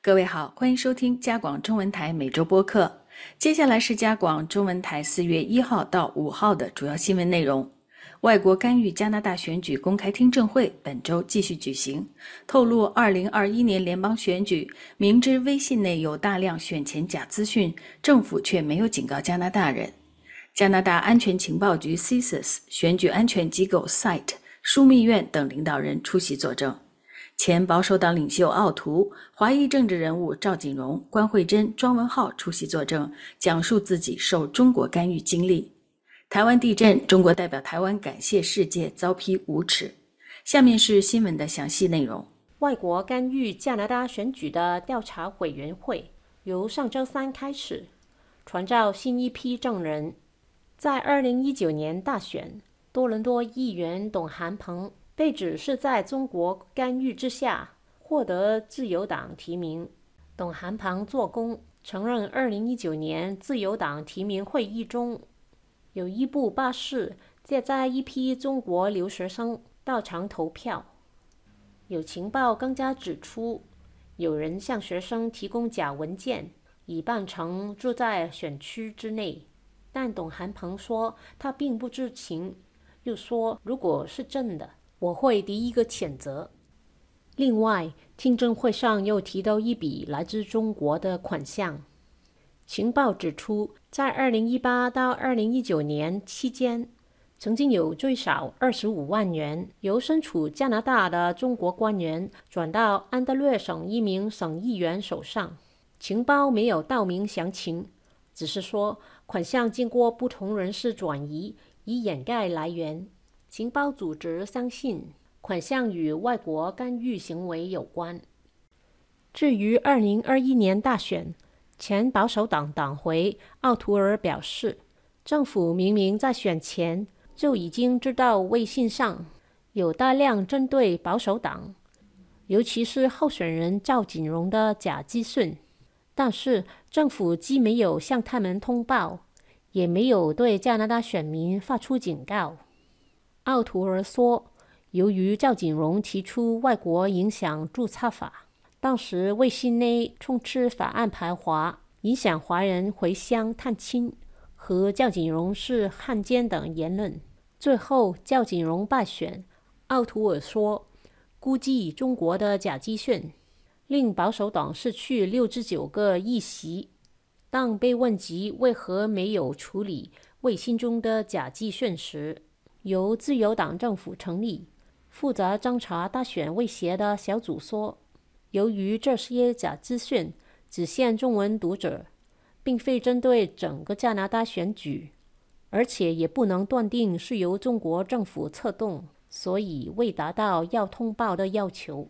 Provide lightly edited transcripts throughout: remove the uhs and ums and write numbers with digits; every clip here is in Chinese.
各位好，欢迎收听加广中文台每周播客。接下来是加广中文台4月1号到5号的主要新闻内容。外国干预加拿大选举公开听证会本周继续举行，透露2021年联邦选举，明知微信内有大量选前假资讯，政府却没有警告加拿大人。加拿大安全情报局 CSIS、 选举安全机构 SITE、 枢密院等领导人出席作证。前保守党领袖奥图、华裔政治人物赵锦荣、关慧珍、庄文浩出席作证，讲述自己受中国干预经历。台湾地震，中国代表台湾感谢世界，遭批无耻。下面是新闻的详细内容。 外国干预加拿大选举的调查委员会由上周三开始传召新一批证人。在2019年大选，多伦多议员董涵鹏被指是在中国干预之下获得自由党提名。董涵鹏作供承认2019年自由党提名会议中，有一部巴士接载一批中国留学生到场投票。有情报更加指出，有人向学生提供假文件，以扮成住在选区之内。但董涵鹏说他并不知情，又说如果是真的，我会第一个谴责。另外，听证会上又提到一笔来自中国的款项。情报指出，在2018到2019年期间，曾经有最少25万元由身处加拿大的中国官员转到安大略省一名省议员手上。情报没有道明详情，只是说款项经过不同人士转移，以掩盖来源。情报组织相信款项与外国干预行为有关。至于2021年大选，前保守党党魁奥图尔表示，政府明明在选前就已经知道微信上有大量针对保守党，尤其是候选人赵锦荣的假资讯，但是政府既没有向他们通报，也没有对加拿大选民发出警告。奥图尔说，由于赵锦荣提出外国影响注册法，当时微信内充斥法案排华、影响华人回乡探亲和赵锦荣是汉奸等言论。最后赵锦荣败选。奥图尔说，估计中国的假资讯令保守党失去6至9个议席。当被问及为何没有处理微信中的假资讯时，由自由党政府成立负责侦查大选威胁的小组说，由于这些假资讯只限中文读者，并非针对整个加拿大选举，而且也不能断定是由中国政府策动，所以未达到要通报的要求。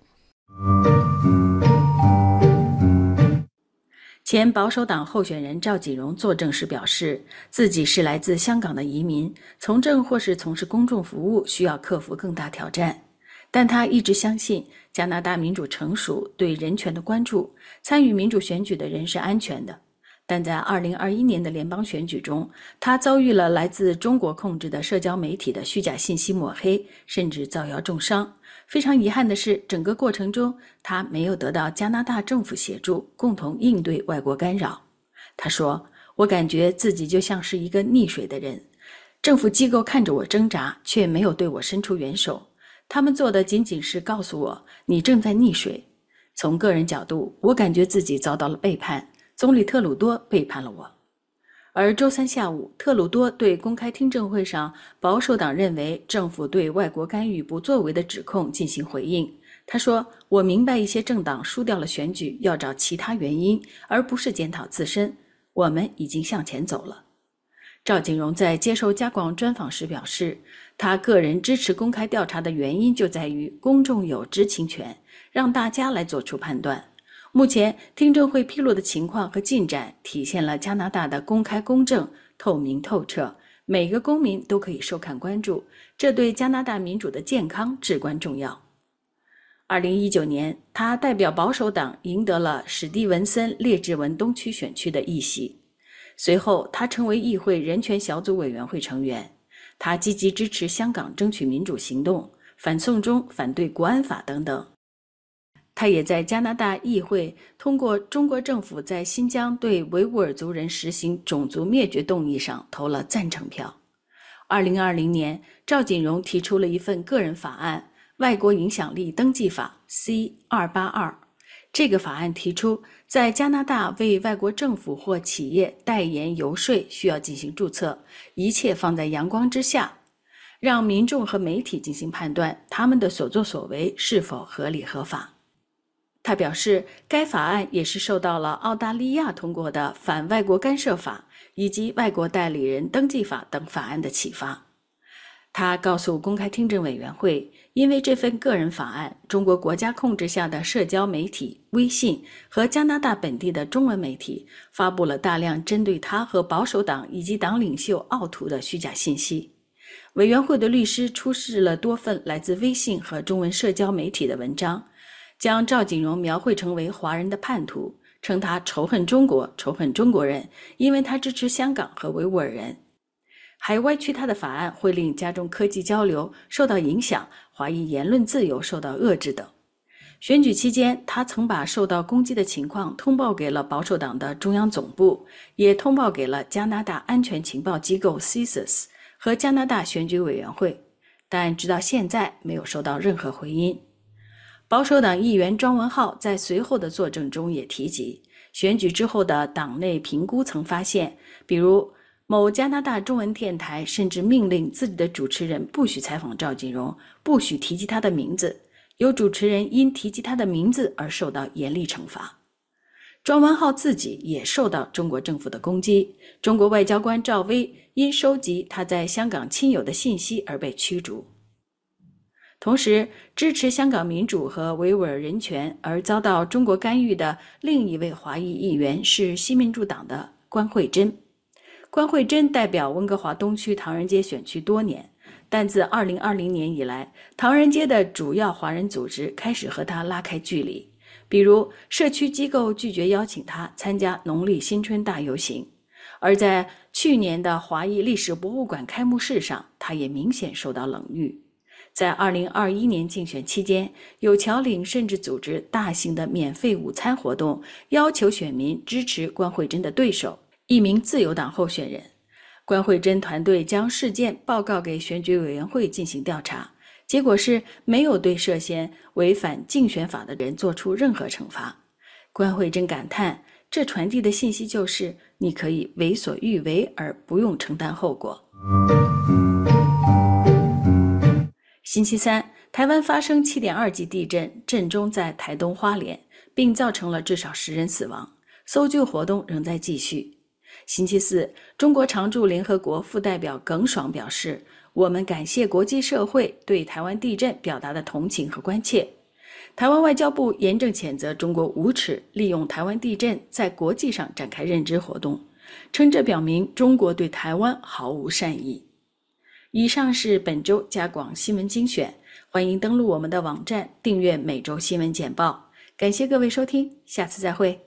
前保守党候选人赵锦荣作证时表示，自己是来自香港的移民，从政或是从事公众服务需要克服更大挑战。但他一直相信加拿大民主成熟，对人权的关注，参与民主选举的人是安全的。但在2021年的联邦选举中，他遭遇了来自中国控制的社交媒体的虚假信息抹黑，甚至造谣重伤。非常遗憾的是，整个过程中他没有得到加拿大政府协助，共同应对外国干扰。他说，我感觉自己就像是一个溺水的人，政府机构看着我挣扎，却没有对我伸出援手。他们做的仅仅是告诉我，你正在溺水。从个人角度，我感觉自己遭到了背叛，总理特鲁多背叛了我。而周三下午，特鲁多对公开听证会上保守党认为政府对外国干预不作为的指控进行回应。他说，我明白一些政党输掉了选举要找其他原因，而不是检讨自身。我们已经向前走了。赵锦荣在接受加广专访时表示，他个人支持公开调查的原因就在于公众有知情权，让大家来做出判断。目前听证会披露的情况和进展体现了加拿大的公开公正、透明透彻，每个公民都可以收看关注，这对加拿大民主的健康至关重要。2019年，他代表保守党赢得了史蒂文森列治文东区选区的议席。随后，他成为议会人权小组委员会成员。他积极支持香港争取民主行动、反送中、反对国安法等等。 他也在加拿大议会通过中国政府在新疆对维吾尔族人实行种族灭绝动议上投了赞成票。2020年，赵锦荣提出了一份个人法案《外国影响力登记法》C282。这个法案提出，在加拿大为外国政府或企业代言游说需要进行注册，一切放在阳光之下，让民众和媒体进行判断他们的所作所为是否合理合法。他表示，该法案也是受到了澳大利亚通过的反外国干涉法以及外国代理人登记法等法案的启发。他告诉公开听证委员会，因为这份个人法案，中国国家控制下的社交媒体微信和加拿大本地的中文媒体发布了大量针对他和保守党以及党领袖奥图的虚假信息。委员会的律师出示了多份来自微信和中文社交媒体的文章，将赵锦荣描绘成为华人的叛徒，称他仇恨中国，仇恨中国人，因为他支持香港和维吾尔人。还歪曲他的法案会令加重科技交流受到影响，华裔言论自由受到遏制等。选举期间，他曾把受到攻击的情况通报给了保守党的中央总部，也通报给了加拿大安全情报机构 CSIS 和加拿大选举委员会，但直到现在没有收到任何回音。保守党议员庄文浩在随后的作证中也提及，选举之后的党内评估曾发现，比如某加拿大中文电台甚至命令自己的主持人不许采访赵锦荣，不许提及他的名字，有主持人因提及他的名字而受到严厉惩罚。庄文浩自己也受到中国政府的攻击，中国外交官赵薇因收集他在香港亲友的信息而被驱逐。同时，支持香港民主和维吾尔人权而遭到中国干预的另一位华裔议员是新民主党的关惠珍。关惠珍代表温哥华东区唐人街选区多年，但自2020年以来，唐人街的主要华人组织开始和他拉开距离，比如社区机构拒绝邀请他参加农历新春大游行，而在去年的华裔历史博物馆开幕式上，他也明显受到冷遇。在2021年竞选期间，有侨领甚至组织大型的免费午餐活动，要求选民支持关惠珍的对手，一名自由党候选人。关惠珍团队将事件报告给选举委员会进行调查，结果是没有对涉嫌违反竞选法的人做出任何惩罚。关惠珍感叹，这传递的信息就是你可以为所欲为而不用承担后果。星期三，台湾发生7.2级地震，震中在台东花莲，并造成了至少10人死亡，搜救活动仍在继续。星期四，中国常驻联合国副代表耿爽表示，我们感谢国际社会对台湾地震表达的同情和关切。台湾外交部严正谴责中国无耻利用台湾地震在国际上展开认知活动，称这表明中国对台湾毫无善意。以上是本周加广新闻精选，欢迎登录我们的网站订阅每周新闻简报。感谢各位收听，下次再会。